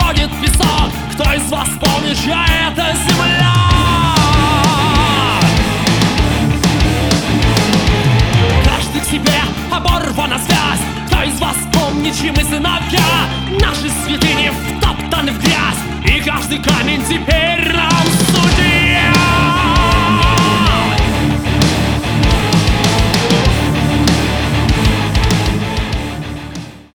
ходит песок. Кто из вас помнит, чья это земля? Каждый к себе оборвана связь. Кто из вас помнит, чьи мы сыновья? Наши святыни втоптаны в грязь, и каждый камень теперь нам